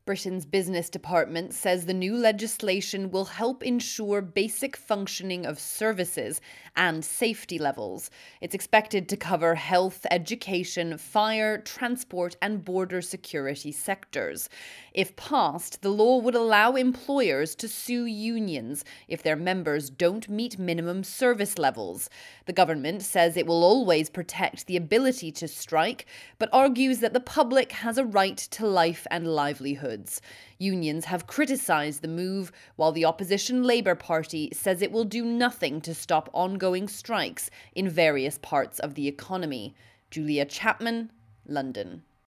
Britain's Business Department says the new legislation will help ensure basic functioning of services and safety levels. It's expected to cover health, education, fire, transport, and border security sectors. If passed, the law would allow employers to sue unions if their members don't meet minimum service levels. The government says it will always protect the ability to strike, but argues that the public has a right to life and livelihood. Unions have criticised the move, while the opposition Labour Party says it will do nothing to stop ongoing strikes in various parts of the economy. Julia Chapman, London.